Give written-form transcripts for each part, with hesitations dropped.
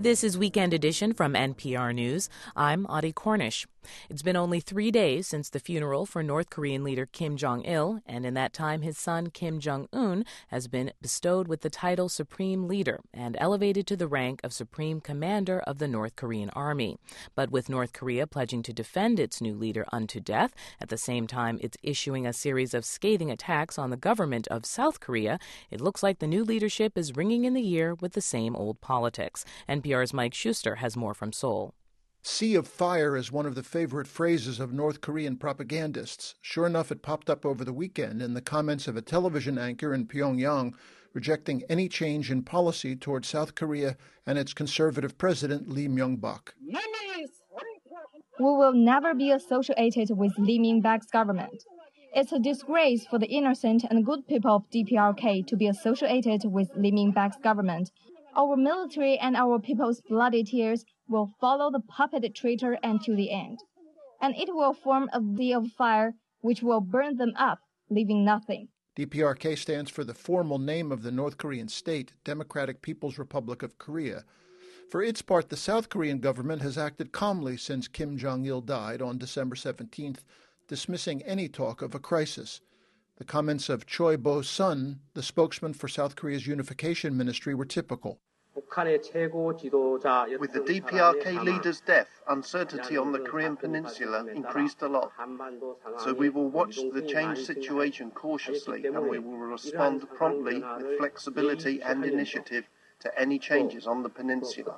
This is Weekend Edition from NPR News. I'm Audie Cornish. It's been only 3 days since the funeral for North Korean leader Kim Jong-il, and in that time his son Kim Jong-un has been bestowed with the title Supreme Leader and elevated to the rank of Supreme Commander of the North Korean Army. But with North Korea pledging to defend its new leader unto death, at the same time it's issuing a series of scathing attacks on the government of South Korea, it looks like the new leadership is ringing in the year with the same old politics. NPR's Mike Schuster has more from Seoul. Sea of fire is one of the favorite phrases of North Korean propagandists. Sure enough, it popped up over the weekend in the comments of a television anchor in Pyongyang rejecting any change in policy toward South Korea and its conservative president, Lee Myung-bak. We will never be associated with Lee Myung-bak's government. It's a disgrace for the innocent and good people of DPRK to be associated with Lee Myung-bak's government. Our military and our people's bloody tears will follow the puppet traitor until the end. And it will form a sea of fire which will burn them up, leaving nothing. DPRK stands for the formal name of the North Korean state, Democratic People's Republic of Korea. For its part, the South Korean government has acted calmly since Kim Jong-il died on December 17th, dismissing any talk of a crisis. The comments of Choi Bo-sun, the spokesman for South Korea's unification ministry, were typical. With the DPRK leader's death, uncertainty on the Korean peninsula increased a lot. So we will watch the changed situation cautiously and we will respond promptly with flexibility and initiative to any changes on the peninsula.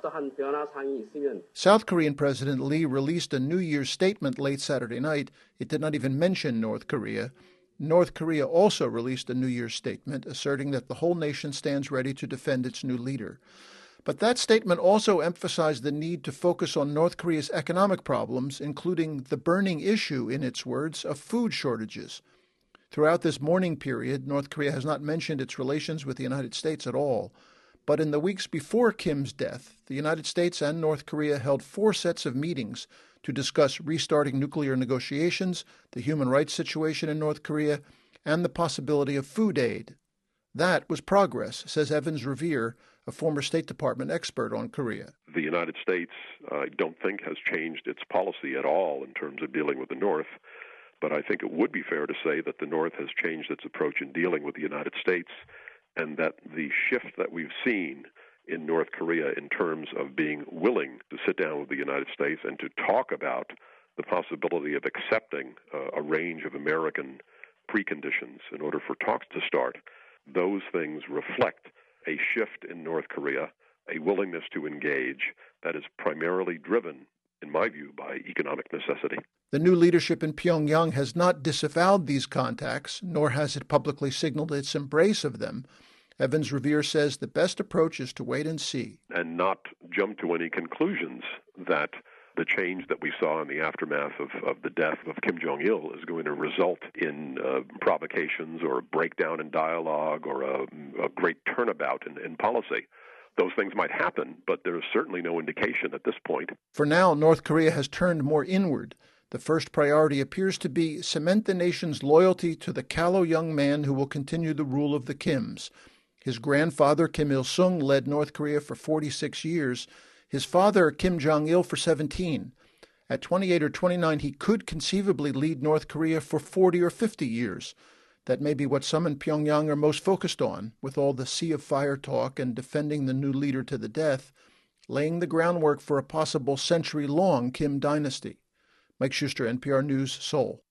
South Korean President Lee released a New Year's statement late Saturday night. It did not even mention North Korea. North Korea also released a New Year's statement asserting that the whole nation stands ready to defend its new leader. But that statement also emphasized the need to focus on North Korea's economic problems, including the burning issue, in its words, of food shortages. Throughout this mourning period, North Korea has not mentioned its relations with the United States at all. But in the weeks before Kim's death, the United States and North Korea held 4 sets of meetings to discuss restarting nuclear negotiations, the human rights situation in North Korea, and the possibility of food aid. That was progress, says Evans Revere, a former State Department expert on Korea. The United States, I don't think, has changed its policy at all in terms of dealing with the North, but I think it would be fair to say that the North has changed its approach in dealing with the United States, and that the shift that we've seen in North Korea in terms of being willing to sit down with the United States and to talk about the possibility of accepting a range of American preconditions in order for talks to start, those things reflect a shift in North Korea, a willingness to engage that is primarily driven, in my view, by economic necessity. The new leadership in Pyongyang has not disavowed these contacts, nor has it publicly signaled its embrace of them. Evans Revere says the best approach is to wait and see. And not jump to any conclusions that the change that we saw in the aftermath of the death of Kim Jong-il is going to result in provocations or a breakdown in dialogue or a great turnabout in policy. Those things might happen, but there is certainly no indication at this point. For now, North Korea has turned more inward. The first priority appears to be cement the nation's loyalty to the callow young man who will continue the rule of the Kims. His grandfather, Kim Il-sung, led North Korea for 46 years. His father, Kim Jong-il, for 17. At 28 or 29, he could conceivably lead North Korea for 40 or 50 years. That may be what some in Pyongyang are most focused on, with all the sea of fire talk and defending the new leader to the death, laying the groundwork for a possible century-long Kim dynasty. Mike Schuster, NPR News, Seoul.